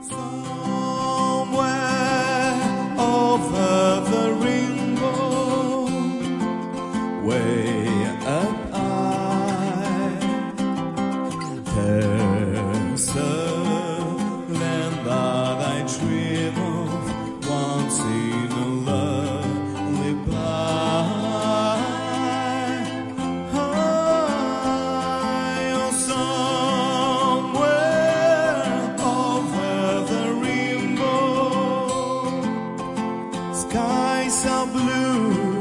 Somewhere over the rainbow, way up high, there's a land that I dream of once in a lullaby. Oh, somewhere over the rainbow, skies are blue.